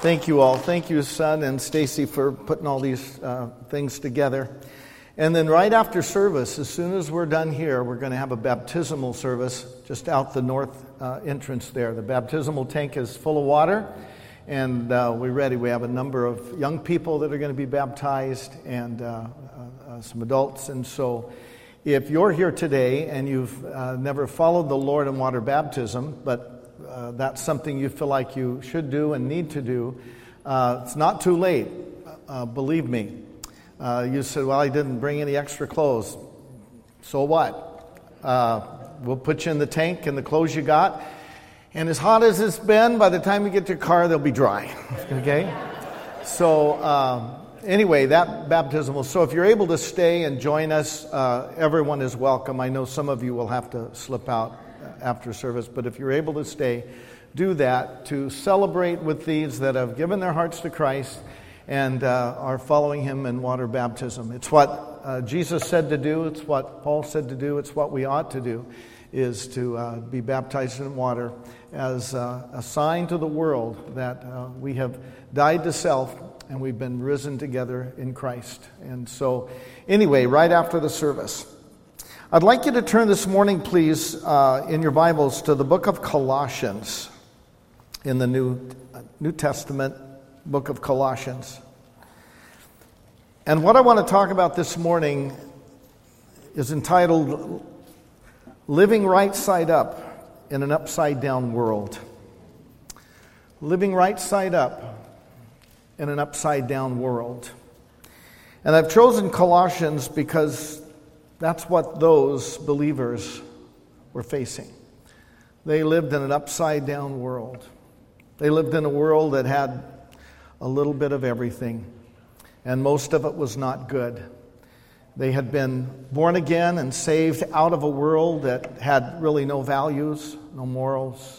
Thank you all. Thank you, Son and Stacy, for putting all these things together. And then right after service, as soon as we're done here, we're going to have a baptismal service just out the north entrance there. The baptismal tank is full of water, and we're ready. We have a number of young people that are going to be baptized and some adults. And so if you're here today and you've never followed the Lord in water baptism, but that's something you feel like you should do and need to do, it's not too late, believe me. You said, well, I didn't bring any extra clothes. So what? We'll put you in the tank and the clothes you got. And as hot as it's been, by the time you get to your car, they'll be dry. Okay? So anyway, that baptismal. So if you're able to stay and join us, everyone is welcome. I know some of you will have to slip out after service, but if you're able to stay, do that to celebrate with these that have given their hearts to Christ and are following Him in water baptism. It's what Jesus said to do. It's what Paul said to do. It's what we ought to do, is to be baptized in water as a sign to the world that we have died to self and we've been risen together in Christ. And so, anyway, right after the service, I'd like you to turn this morning, please, in your Bibles to the book of Colossians in the New Testament book of Colossians. And what I want to talk about this morning is entitled Living Right Side Up in an Upside Down World. Living right side up in an upside down world. And I've chosen Colossians because that's what those believers were facing. They lived in an upside down world. They lived in a world that had a little bit of everything, and most of it was not good. They had been born again and saved out of a world that had really no values, no morals,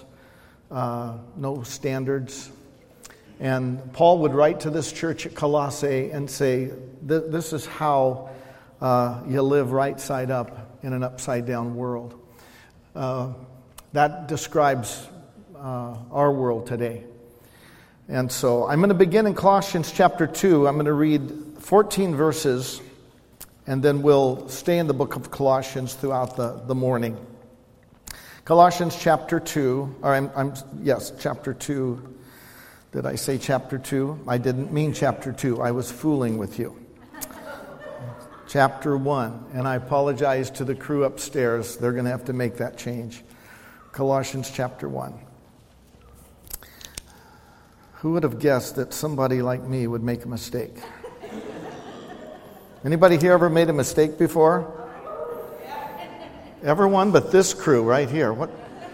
no standards. And Paul would write to this church at Colossae and say, this is how you live right side up in an upside down world. That describes our world today. And so I'm going to begin in Colossians chapter 2. I'm going to read 14 verses, and then we'll stay in the book of Colossians throughout the morning. Colossians chapter 2, chapter 2. Did I say chapter 2? I didn't mean chapter 2. I was fooling with you. Chapter 1, and I apologize to the crew upstairs. They're going to have to make that change. Colossians chapter 1. Who would have guessed that somebody like me would make a mistake? Anybody here ever made a mistake before? Everyone but this crew right here. What?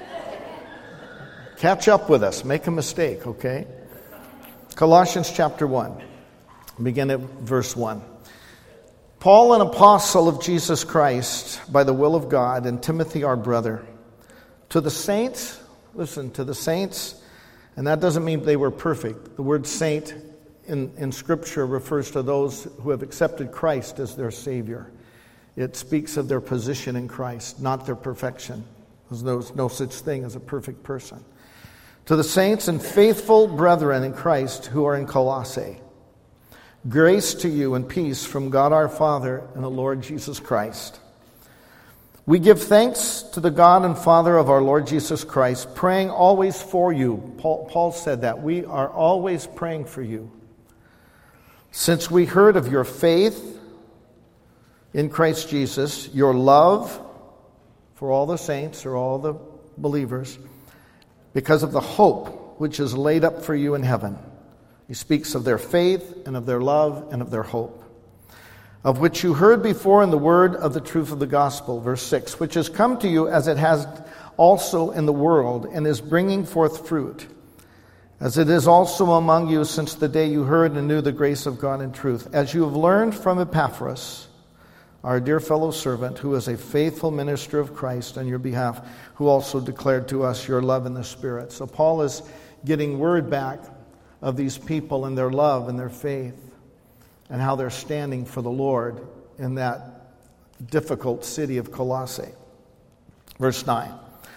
Catch up with us. Make a mistake, okay? Colossians chapter 1. Begin at verse 1. Paul, an apostle of Jesus Christ, by the will of God, and Timothy, our brother, to the saints, listen, to the saints, and that doesn't mean they were perfect. The word saint in Scripture refers to those who have accepted Christ as their Savior. It speaks of their position in Christ, not their perfection. There's no such thing as a perfect person. To the saints and faithful brethren in Christ who are in Colossae, grace to you and peace from God our Father and the Lord Jesus Christ. We give thanks to the God and Father of our Lord Jesus Christ, praying always for you. Paul said that. We are always praying for you. Since we heard of your faith in Christ Jesus, your love for all the saints or all the believers, because of the hope which is laid up for you in heaven. He speaks of their faith and of their love and of their hope, of which you heard before in the word of the truth of the gospel, verse 6, which has come to you as it has also in the world and is bringing forth fruit, as it is also among you since the day you heard and knew the grace of God in truth, as you have learned from Epaphras, our dear fellow servant, who is a faithful minister of Christ on your behalf, who also declared to us your love in the Spirit. So Paul is getting word back of these people and their love and their faith and how they're standing for the Lord in that difficult city of Colossae. Verse 9.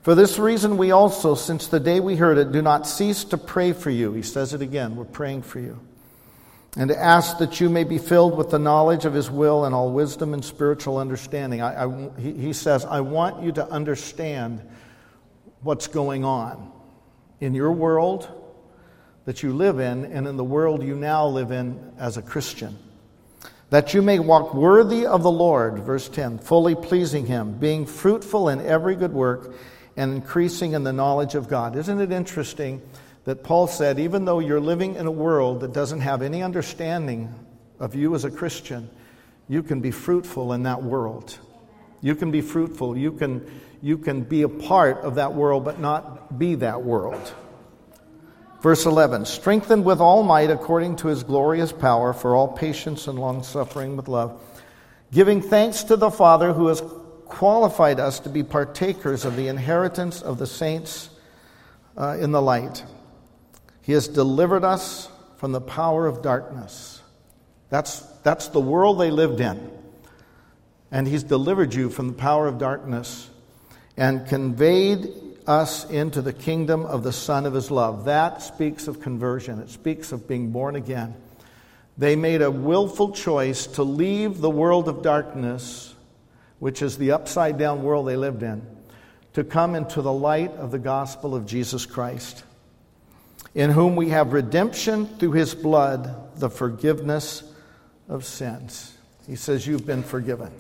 For this reason we also, since the day we heard it, do not cease to pray for you. He says it again, we're praying for you. And to ask that you may be filled with the knowledge of His will and all wisdom and spiritual understanding. He says, I want you to understand what's going on in your world that you live in and in the world you now live in as a Christian. That you may walk worthy of the Lord, verse 10, fully pleasing Him, being fruitful in every good work and increasing in the knowledge of God. Isn't it interesting that Paul said, even though you're living in a world that doesn't have any understanding of you as a Christian, you can be fruitful in that world. You can be fruitful. You can be a part of that world, but not be that world. Verse 11, strengthened with all might according to His glorious power for all patience and long-suffering with love, giving thanks to the Father who has qualified us to be partakers of the inheritance of the saints in the light. He has delivered us from the power of darkness. That's the world they lived in. And He's delivered you from the power of darkness and conveyed us into the kingdom of the Son of His love. That speaks of conversion. It speaks of being born again. They made a willful choice to leave the world of darkness, which is the upside-down world they lived in, to come into the light of the gospel of Jesus Christ, in whom we have redemption through His blood, the forgiveness of sins. He says, you've been forgiven.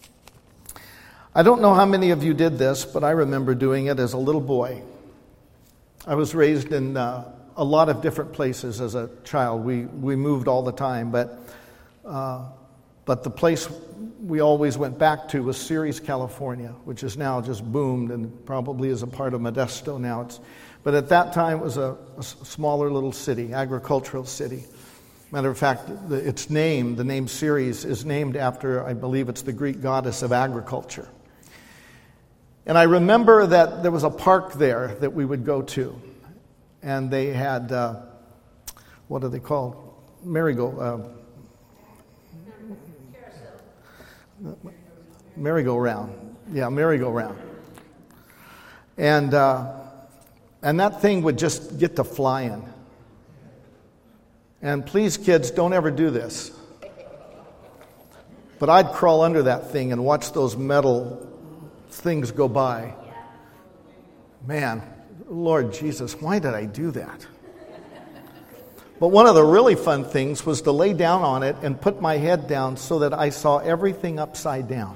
I don't know how many of you did this, but I remember doing it as a little boy. I was raised in a lot of different places as a child. We moved all the time, but the place we always went back to was Ceres, California, which is now just boomed and probably is a part of Modesto now. But at that time, it was a smaller little city, agricultural city. Matter of fact, its name, the name Ceres, is named after, I believe it's the Greek goddess of agriculture. And I remember that there was a park there that we would go to. And they had, what are they called? Merry-go-round. Yeah, merry-go-round. And that thing would just get to flying. And please, kids, don't ever do this. But I'd crawl under that thing and watch those metal things go by. Man, Lord Jesus, why did I do that? But one of the really fun things was to lay down on it and put my head down so that I saw everything upside down.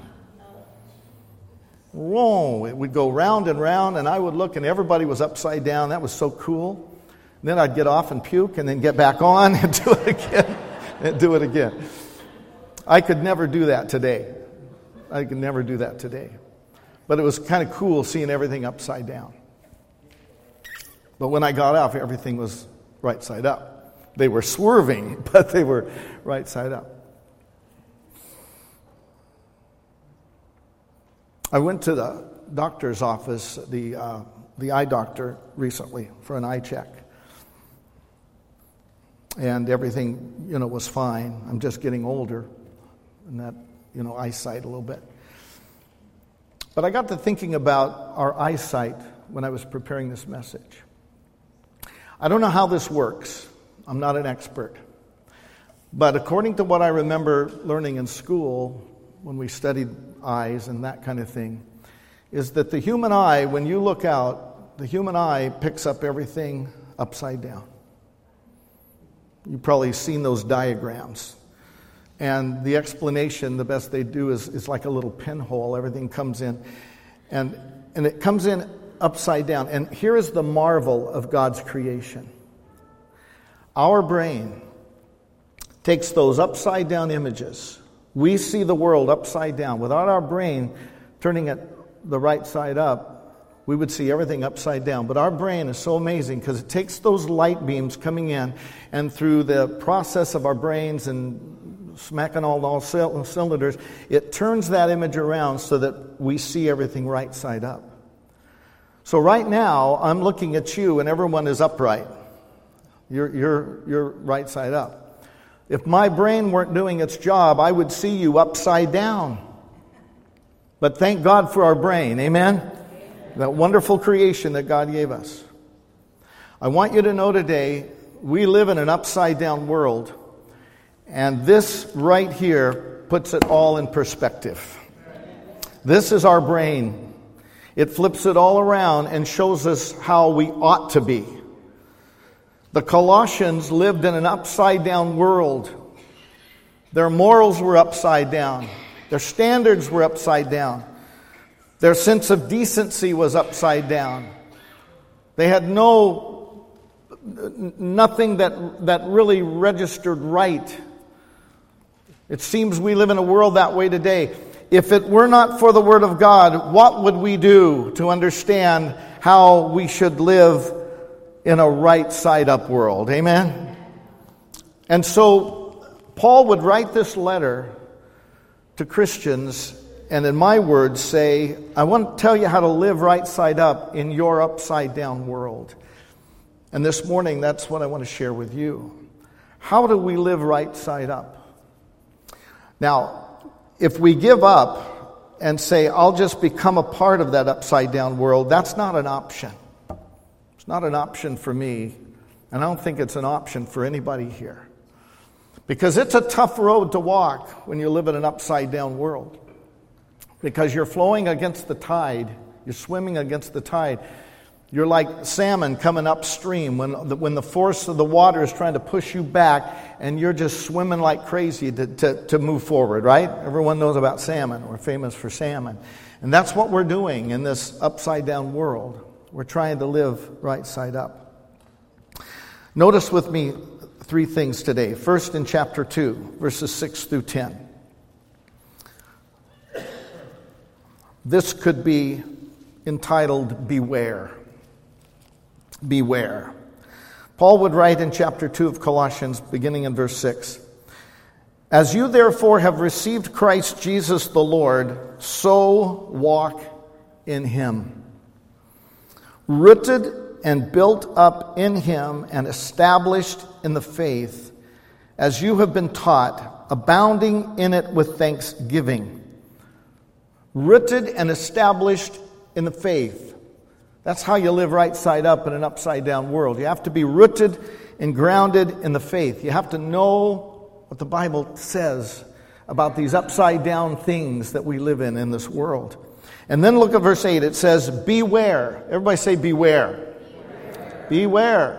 Whoa, it would go round and round, and I would look, and everybody was upside down. That was so cool. And then I'd get off and puke, and then get back on and do it again, and do it again. I could never do that today. I could never do that today. But it was kind of cool seeing everything upside down. But when I got off, everything was right side up. They were swerving, but they were right side up. I went to the doctor's office, the eye doctor, recently for an eye check. And everything, was fine. I'm just getting older, and that, eyesight a little bit. But I got to thinking about our eyesight when I was preparing this message. I don't know how this works. I'm not an expert. But according to what I remember learning in school when we studied eyes and that kind of thing, is that the human eye, when you look out, the human eye picks up everything upside down. You've probably seen those diagrams. And the explanation, the best they do is like a little pinhole. Everything comes in. And it comes in upside down. And here is the marvel of God's creation. Our brain takes those upside down images. We see the world upside down. Without our brain turning it the right side up, we would see everything upside down. But our brain is so amazing because it takes those light beams coming in, and through the process of our brains and smacking all cylinders, it turns that image around so that we see everything right side up. So right now, I'm looking at you and everyone is upright. You're right side up. If my brain weren't doing its job, I would see you upside down. But thank God for our brain. Amen? that wonderful creation that God gave us. I want you to know today, we live in an upside-down world, and this right here puts it all in perspective. This is our brain. It flips it all around and shows us how we ought to be. The Colossians lived in an upside-down world. Their morals were upside down. Their standards were upside down. Their sense of decency was upside down. They had nothing that really registered right. It seems we live in a world that way today. If it were not for the Word of God, what would we do to understand how we should live in a right side up world? Amen? And so Paul would write this letter to Christians and, in my words, say, I want to tell you how to live right side up in your upside down world. And this morning, that's what I want to share with you. How do we live right side up? Now, if we give up and say, I'll just become a part of that upside down world, that's not an option. It's not an option for me, and I don't think it's an option for anybody here. Because it's a tough road to walk when you live in an upside down world. Because you're flowing against the tide. You're swimming against the tide. You're like salmon coming upstream when the force of the water is trying to push you back, and you're just swimming like crazy to move forward, right? Everyone knows about salmon. We're famous for salmon. And that's what we're doing in this upside down world. We're trying to live right side up. Notice with me 3 things today. First, in chapter 2, verses 6 through 10. This could be entitled, Beware. Beware. Paul would write in chapter 2 of Colossians, beginning in verse 6, As you therefore have received Christ Jesus the Lord, so walk in him, rooted and built up in him and established in the faith, as you have been taught, abounding in it with thanksgiving. Rooted and established in the faith. That's how you live right side up in an upside down world. You have to be rooted and grounded in the faith. You have to know what the Bible says about these upside down things that we live in this world. And then look at verse 8. It says, Beware. Everybody say beware. Beware.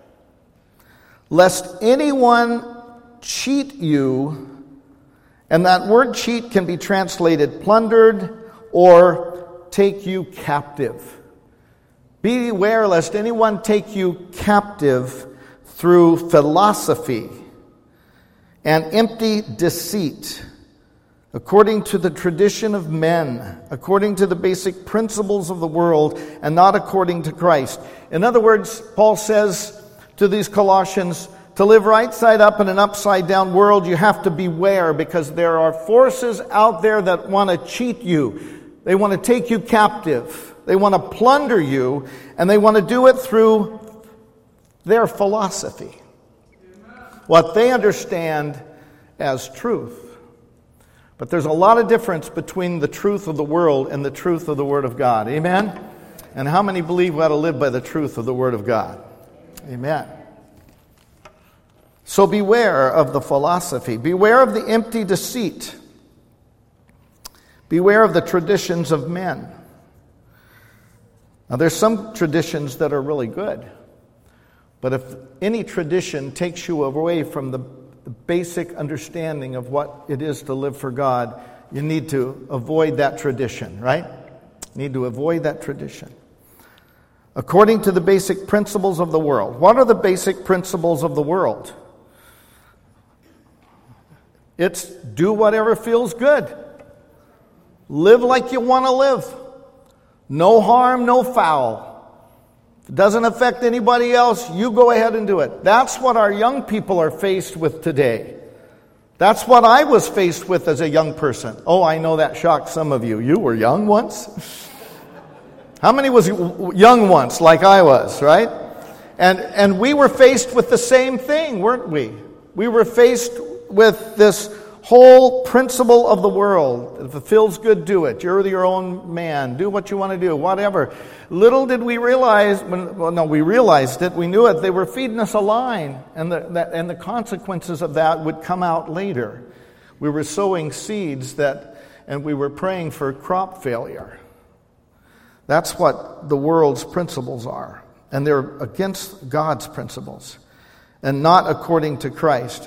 Lest anyone cheat you. And that word cheat can be translated plundered or take you captive. Beware lest anyone take you captive through philosophy and empty deceit, according to the tradition of men, according to the basic principles of the world, and not according to Christ. In other words, Paul says to these Colossians, to live right side up in an upside down world, you have to beware, because there are forces out there that want to cheat you. They want to take you captive. They want to plunder you, and they want to do it through their philosophy. What they understand as truth. But there's a lot of difference between the truth of the world and the truth of the Word of God. Amen? And how many believe we ought to live by the truth of the Word of God? Amen. So beware of the philosophy. Beware of the empty deceit. Beware of the traditions of men. Now, there's some traditions that are really good. But if any tradition takes you away from the basic understanding of what it is to live for God, you need to avoid that tradition, right? You need to avoid that tradition. According to the basic principles of the world. What are the basic principles of the world? It's do whatever feels good. Live like you want to live. No harm, no foul. If it doesn't affect anybody else, you go ahead and do it. That's what our young people are faced with today. That's what I was faced with as a young person. Oh, I know that shocked some of you. You were young once? How many was young once like I was, right? And we were faced with the same thing, weren't we? We were faced with this whole principle of the world. If it feels good, do it. You're your own man. Do what you want to do, whatever. Little did we realize, we realized it, we knew it, they were feeding us a line, and the consequences of that would come out later. We were sowing seeds and we were praying for crop failure. That's what the world's principles are. And they're against God's principles and not according to Christ.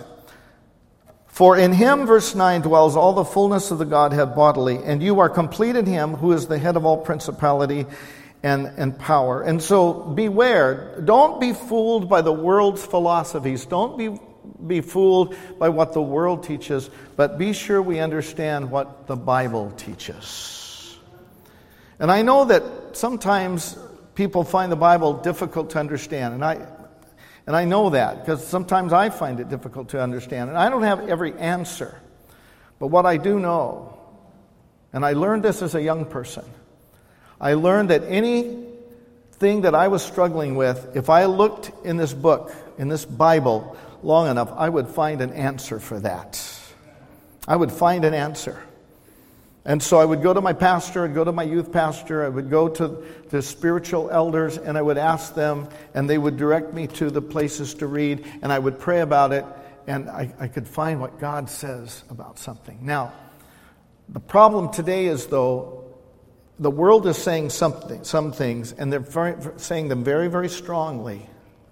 For in him, verse 9, dwells all the fullness of the Godhead bodily, and you are complete in him who is the head of all principality and power. And so beware. Don't be fooled by the world's philosophies. Don't be fooled by what the world teaches, but be sure we understand what the Bible teaches. And I know that sometimes people find the Bible difficult to understand, and I know that because sometimes I find it difficult to understand, and I don't have every answer. But what I do know, and I learned this as a young person, I learned that anything that I was struggling with, if I looked in this book, in this Bible, long enough, I would find an answer for that. I would find an answer. And so I would go to my pastor, I'd go to my youth pastor, I would go to the spiritual elders, and I would ask them, and they would direct me to the places to read, and I would pray about it, and I could find what God says about something. Now, the problem today is, though, the world is saying some things, and they're saying them very, very strongly.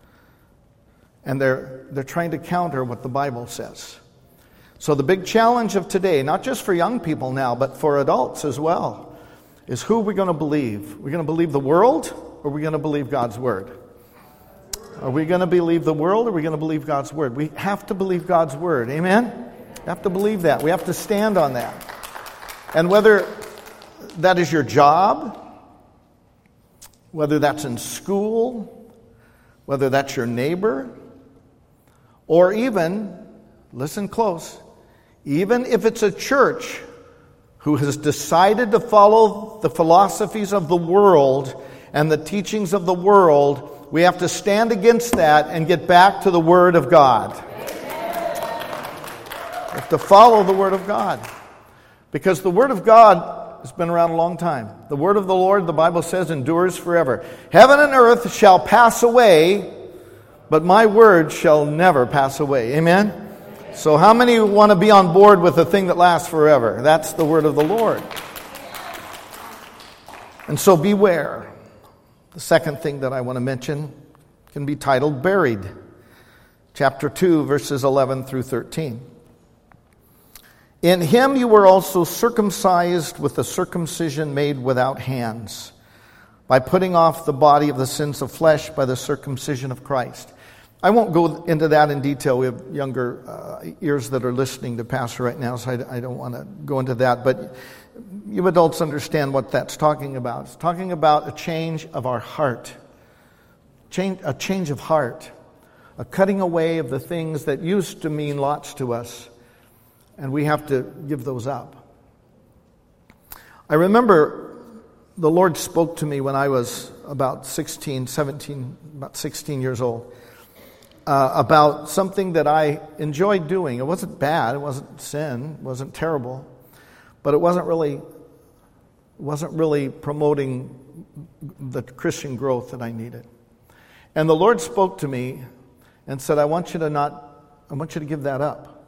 And they're trying to counter what the Bible says. So the big challenge of today, not just for young people now, but for adults as well, is who we're going to believe. We're going to believe the world, or are we going to believe God's Word? Are we going to believe the world, or are we going to believe God's Word? We have to believe God's Word. Amen? We have to believe that. We have to stand on that. And whether that is your job, whether that's in school, whether that's your neighbor, or even, listen close, even if it's a church who has decided to follow the philosophies of the world and the teachings of the world, we have to stand against that and get back to the Word of God. We have to follow the Word of God. Because the Word of God has been around a long time. The Word of the Lord, the Bible says, endures forever. Heaven and earth shall pass away, but my word shall never pass away. Amen? So how many want to be on board with the thing that lasts forever? That's the word of the Lord. And so beware. The second thing that I want to mention can be titled Buried. Chapter 2, verses 11 through 13. In him you were also circumcised with the circumcision made without hands, by putting off the body of the sins of flesh by the circumcision of Christ. I won't go into that in detail. We have younger ears that are listening to Pastor right now, so I don't want to go into that. But you adults understand what that's talking about. It's talking about a change of our heart. A change of heart. A cutting away of the things that used to mean lots to us. And we have to give those up. I remember the Lord spoke to me when I was about 16 years old. About something that I enjoyed doing. It wasn't bad, it wasn't sin, it wasn't terrible, but it wasn't really promoting the Christian growth that I needed. And the Lord spoke to me and said, I want you to give that up.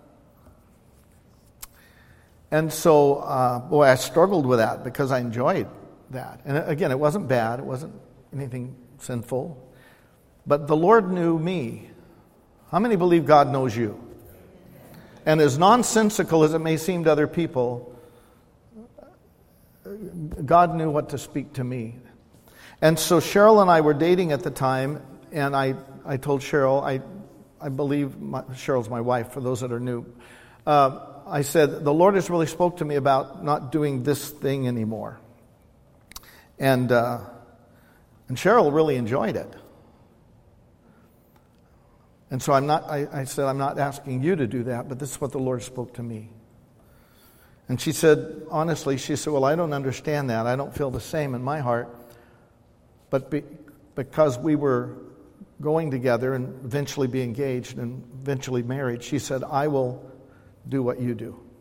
And so, I struggled with that because I enjoyed that. And again, it wasn't bad, it wasn't anything sinful, but the Lord knew me. How many believe God knows you? And as nonsensical as it may seem to other people, God knew what to speak to me. And so Cheryl and I were dating at the time, and I told Cheryl, I believe Cheryl's my wife, for those that are new. I said, the Lord has really spoke to me about not doing this thing anymore. And Cheryl really enjoyed it. And so I said, I'm not asking you to do that, but this is what the Lord spoke to me. And she said, honestly, well, I don't understand that. I don't feel the same in my heart. But because we were going together and eventually be engaged and eventually married, she said, I will do what you do.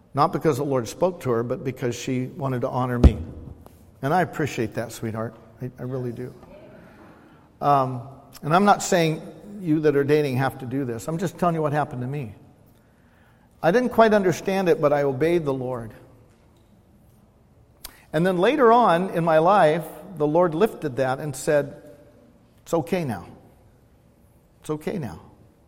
Not because the Lord spoke to her, but because she wanted to honor me. And I appreciate that, sweetheart. I really do. And I'm not saying you that are dating have to do this. I'm just telling you what happened to me. I didn't quite understand it, but I obeyed the Lord. And then later on in my life, the Lord lifted that and said, it's okay now. It's okay now.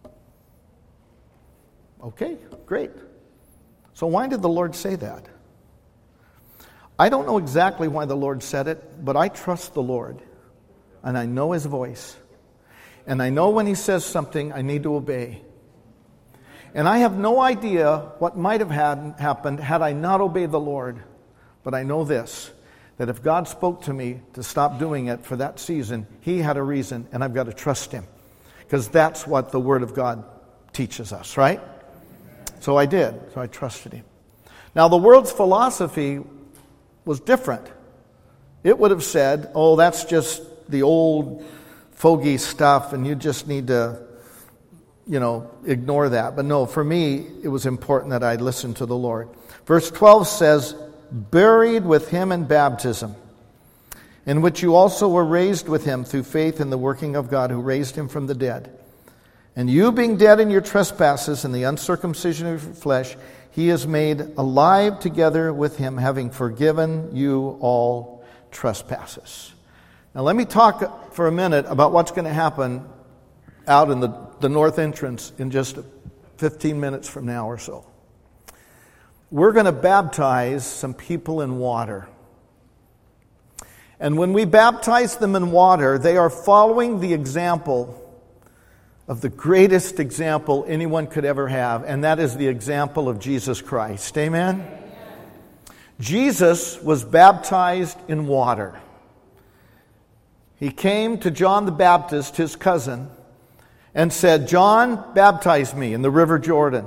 Okay, great. So why did the Lord say that? I don't know exactly why the Lord said it, but I trust the Lord. And I know His voice. And I know when He says something, I need to obey. And I have no idea what might have happened had I not obeyed the Lord. But I know this, that if God spoke to me to stop doing it for that season, He had a reason, and I've got to trust Him. Because that's what the Word of God teaches us, right? So I did. So I trusted Him. Now, the world's philosophy was different. It would have said, oh, that's just the old fogey stuff, and you just need to, ignore that. But no, for me, it was important that I listen to the Lord. Verse 12 says, buried with Him in baptism, in which you also were raised with Him through faith in the working of God who raised Him from the dead. And you being dead in your trespasses and the uncircumcision of your flesh, He has made alive together with Him, having forgiven you all trespasses. Now let me talk for a minute about what's going to happen out in the north entrance in just 15 minutes from now or so. We're going to baptize some people in water. And when we baptize them in water, they are following the example of the greatest example anyone could ever have, and that is the example of Jesus Christ. Amen? Jesus was baptized in water. He came to John the Baptist, his cousin, and said, John, baptize me in the River Jordan.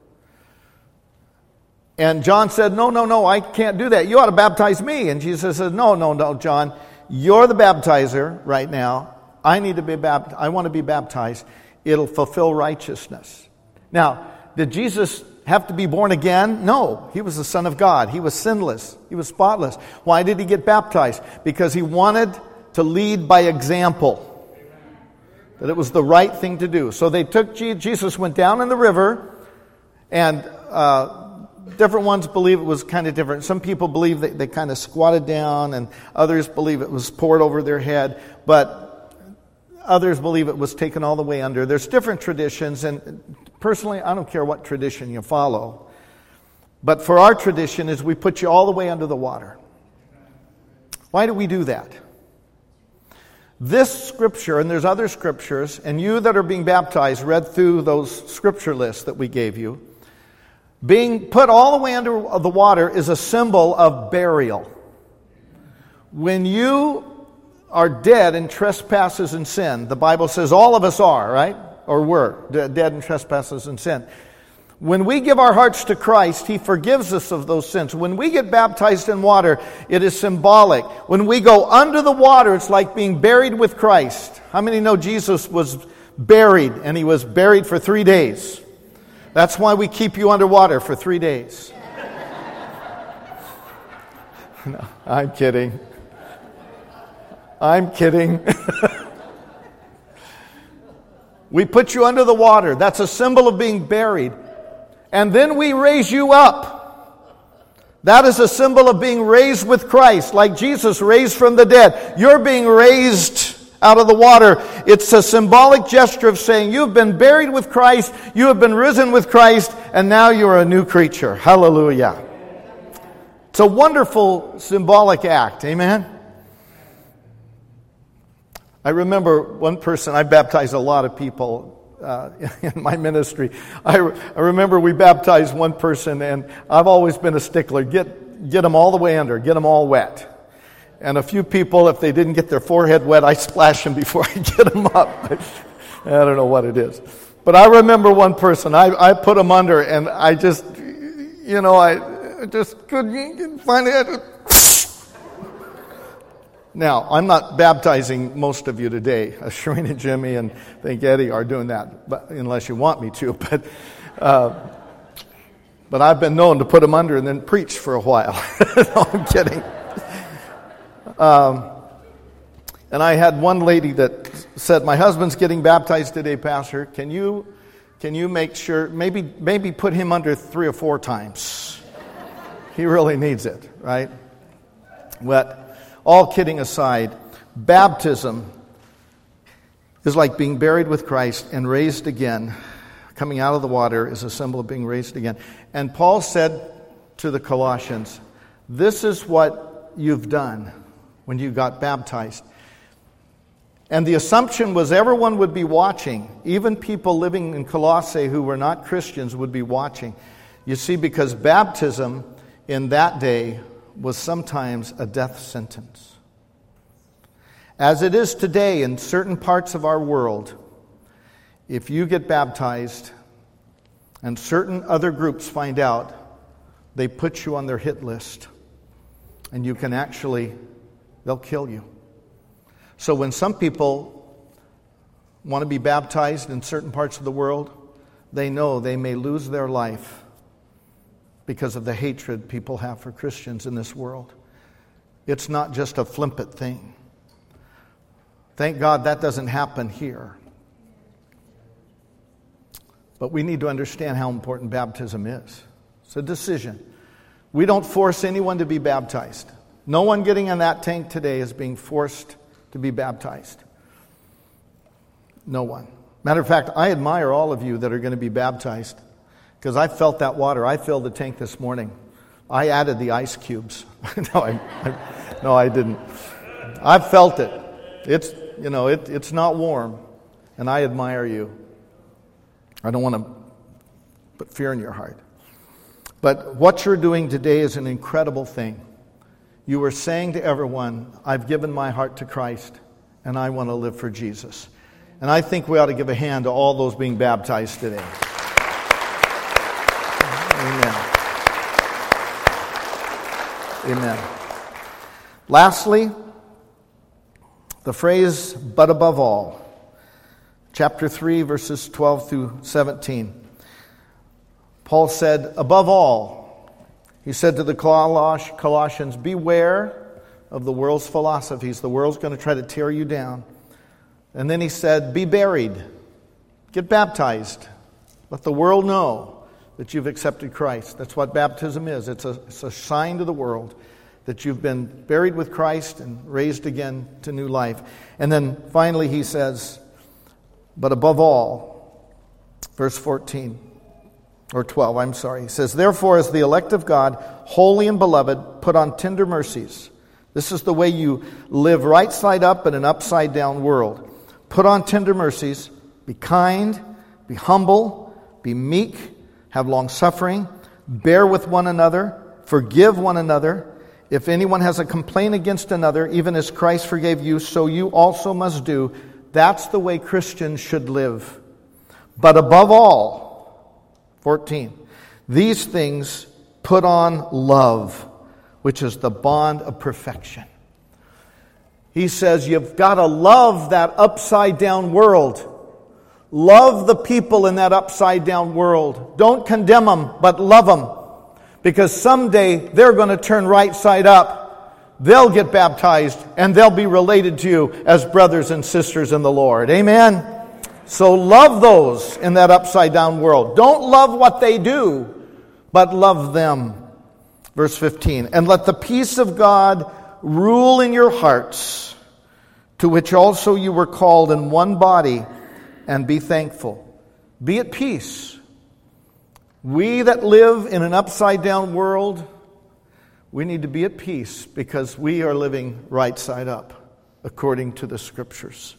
And John said, no, I can't do that. You ought to baptize me. And Jesus said, no, John, you're the baptizer right now. I need to be baptized. I want to be baptized. It'll fulfill righteousness. Now, did Jesus have to be born again? No. He was the Son of God. He was sinless. He was spotless. Why did He get baptized? Because He wanted to lead by example. That it was the right thing to do. So they took Jesus, went down in the river, and different ones believe it was kind of different. Some people believe that they kind of squatted down, and others believe it was poured over their head. But others believe it was taken all the way under. There's different traditions, and personally, I don't care what tradition you follow. But for our tradition is we put you all the way under the water. Why do we do that? This scripture, and there's other scriptures, and you that are being baptized read through those scripture lists that we gave you. Being put all the way under the water is a symbol of burial. When you are dead in trespasses and sin, the Bible says all of us are, right? Or were dead in trespasses and sin. When we give our hearts to Christ, He forgives us of those sins. When we get baptized in water, it is symbolic. When we go under the water, it's like being buried with Christ. How many know Jesus was buried, and He was buried for 3 days? That's why we keep you underwater for 3 days. No, I'm kidding. I'm kidding. We put you under the water. That's a symbol of being buried. And then we raise you up. That is a symbol of being raised with Christ, like Jesus raised from the dead. You're being raised out of the water. It's a symbolic gesture of saying you've been buried with Christ, you have been risen with Christ, and now you're a new creature. Hallelujah. It's a wonderful symbolic act. Amen? I remember one person, I baptized a lot of people in my ministry. I remember we baptized one person, and I've always been a stickler. Get them all the way under, get them all wet. And a few people, if they didn't get their forehead wet, I splash them before I get them up. I don't know what it is. But I remember one person, I put them under, and I just, I just couldn't find it. Now, I'm not baptizing most of you today. Shereen and Jimmy and I think Eddie are doing that, but unless you want me to. But But I've been known to put them under and then preach for a while. No, I'm kidding. And I had one lady that said, "My husband's getting baptized today, Pastor. Can you make sure, maybe put him under 3 or 4 times? He really needs it," right? But all kidding aside, baptism is like being buried with Christ and raised again. Coming out of the water is a symbol of being raised again. And Paul said to the Colossians, this is what you've done when you got baptized. And the assumption was everyone would be watching. Even people living in Colossae who were not Christians would be watching. You see, because baptism in that day was sometimes a death sentence. As it is today in certain parts of our world, if you get baptized and certain other groups find out, they put you on their hit list. And you can they'll kill you. So when some people want to be baptized in certain parts of the world, they know they may lose their life because of the hatred people have for Christians in this world. It's not just a flippant thing. Thank God that doesn't happen here. But we need to understand how important baptism is. It's a decision. We don't force anyone to be baptized. No one getting in that tank today is being forced to be baptized. No one. Matter of fact, I admire all of you that are going to be baptized because I felt that water. I filled the tank this morning. I added the ice cubes. No, I didn't. I felt it. It's not warm, and I admire you. I don't want to put fear in your heart. But what you're doing today is an incredible thing. You are saying to everyone, I've given my heart to Christ, and I want to live for Jesus. And I think we ought to give a hand to all those being baptized today. Amen. Amen. Lastly, the phrase, but above all. Chapter 3, verses 12 through 17. Paul said, above all, he said to the Colossians, beware of the world's philosophies. The world's going to try to tear you down. And then he said, be buried. Get baptized. Let the world know that you've accepted Christ. That's what baptism is. It's a sign to the world that you've been buried with Christ and raised again to new life. And then finally he says, but above all, verse 14, or 12, I'm sorry. He says, therefore, as the elect of God, holy and beloved, put on tender mercies. This is the way you live right side up in an upside down world. Put on tender mercies, be kind, be humble, be meek, have long suffering, bear with one another, forgive one another. If anyone has a complaint against another, even as Christ forgave you, so you also must do. That's the way Christians should live. But above all, 14, these things put on love, which is the bond of perfection. He says you've got to love that upside down world. Love the people in that upside down world. Don't condemn them, but love them. Because someday they're going to turn right side up. They'll get baptized and they'll be related to you as brothers and sisters in the Lord. Amen? So love those in that upside down world. Don't love what they do, but love them. Verse 15, and let the peace of God rule in your hearts, to which also you were called in one body, and be thankful. Be at peace. We that live in an upside down world, we need to be at peace because we are living right side up, according to the Scriptures.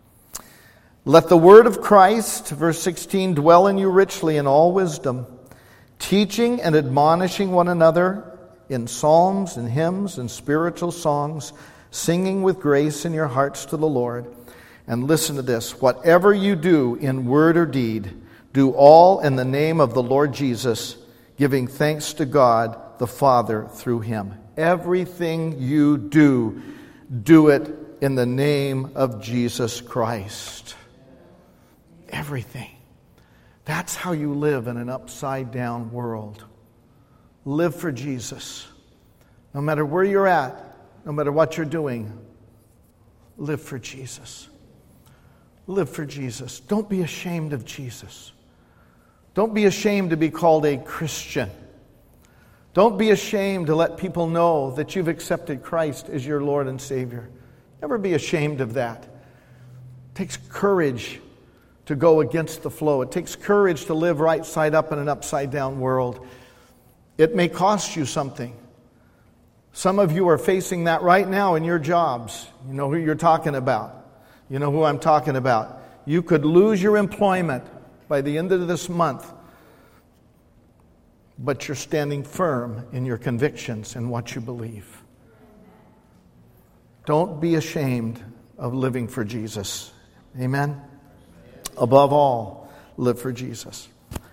Let the word of Christ, verse 16, dwell in you richly in all wisdom, teaching and admonishing one another in psalms and hymns and spiritual songs, singing with grace in your hearts to the Lord. And listen to this, whatever you do in word or deed, do all in the name of the Lord Jesus, giving thanks to God the Father through Him. Everything you do, do it in the name of Jesus Christ. Everything. That's how you live in an upside down world. live for Jesus. No matter where you're at, no matter what you're doing, live for Jesus. Live for Jesus. Don't be ashamed of Jesus. Don't be ashamed to be called a Christian. Don't be ashamed to let people know that you've accepted Christ as your Lord and Savior. Never be ashamed of that. It takes courage to go against the flow. It takes courage to live right side up in an upside down world. It may cost you something. Some of you are facing that right now in your jobs. You know who you're talking about. You know who I'm talking about. You could lose your employment by the end of this month, but you're standing firm in your convictions and what you believe. Don't be ashamed of living for Jesus. Amen? Above all, live for Jesus.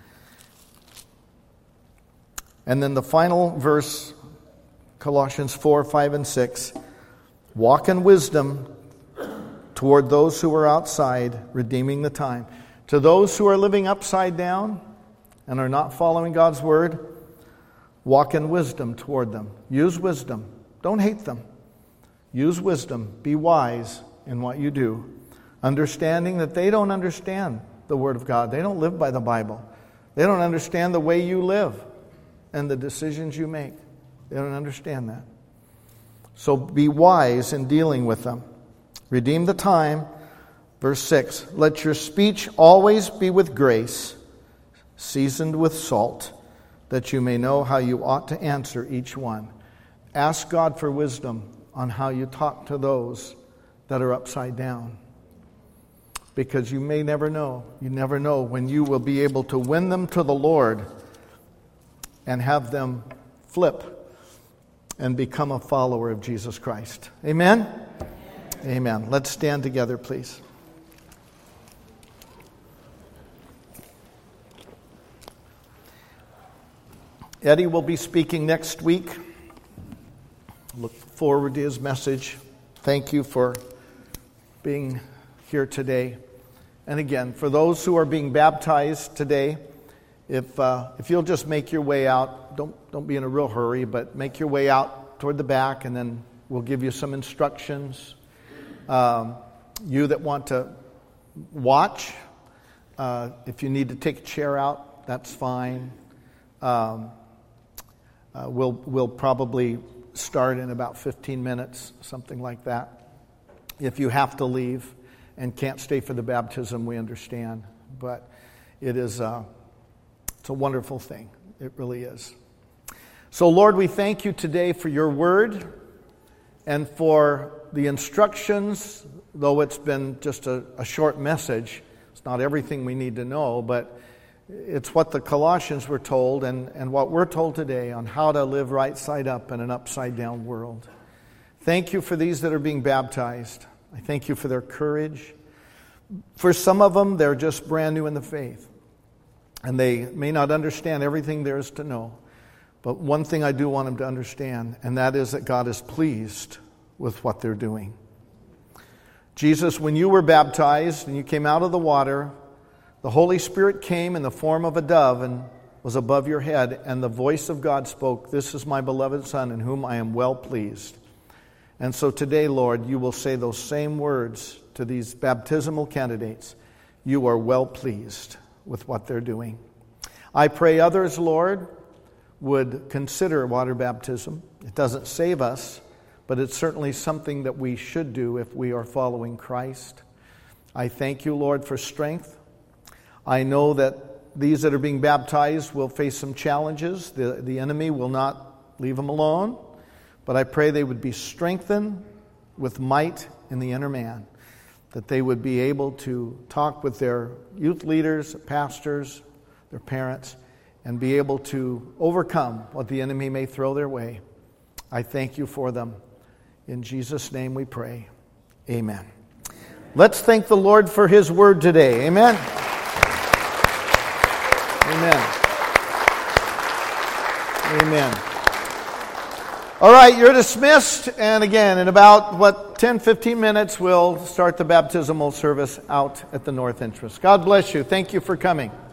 And then the final verse, Colossians 4, 5, and 6. Walk in wisdom toward those who are outside, redeeming the time. To those who are living upside down and are not following God's word, walk in wisdom toward them. Use wisdom. Don't hate them. Use wisdom. Be wise in what you do. Understanding that they don't understand the Word of God. They don't live by the Bible. They don't understand the way you live and the decisions you make. They don't understand that. So be wise in dealing with them. Redeem the time. Verse 6, let your speech always be with grace, seasoned with salt, that you may know how you ought to answer each one. Ask God for wisdom on how you talk to those that are upside down. Because you may never know. You never know when you will be able to win them to the Lord and have them flip and become a follower of Jesus Christ. Amen? Amen. Let's stand together, please. Eddie will be speaking next week. Look forward to his message. Thank you for being here today. And again, for those who are being baptized today, if you'll just make your way out, don't be in a real hurry, but make your way out toward the back, and then we'll give you some instructions. You that want to watch, if you need to take a chair out, that's fine. We'll probably start in about 15 minutes, something like that. If you have to leave and can't stay for the baptism, we understand. But it's a wonderful thing. It really is. So, Lord, we thank you today for your word and for the instructions, though it's been just a short message. It's not everything we need to know, but it's what the Colossians were told and what we're told today on how to live right side up in an upside down world. Thank you for these that are being baptized. I thank you for their courage. For some of them, they're just brand new in the faith. And they may not understand everything there is to know. But one thing I do want them to understand, and that is that God is pleased with what they're doing. Jesus, when you were baptized and you came out of the water, the Holy Spirit came in the form of a dove and was above your head, and the voice of God spoke, "This is my beloved Son in whom I am well pleased." And so today, Lord, you will say those same words to these baptismal candidates. You are well pleased with what they're doing. I pray others, Lord, would consider water baptism. It doesn't save us, but it's certainly something that we should do if we are following Christ. I thank you, Lord, for strength. I know that these that are being baptized will face some challenges. The enemy will not leave them alone. But I pray they would be strengthened with might in the inner man, that they would be able to talk with their youth leaders, pastors, their parents, and be able to overcome what the enemy may throw their way. I thank you for them. In Jesus' name we pray. Amen. Let's thank the Lord for His word today. Amen. Amen. Amen. All right, you're dismissed. And again, in about, 10, 15 minutes, we'll start the baptismal service out at the north entrance. God bless you. Thank you for coming.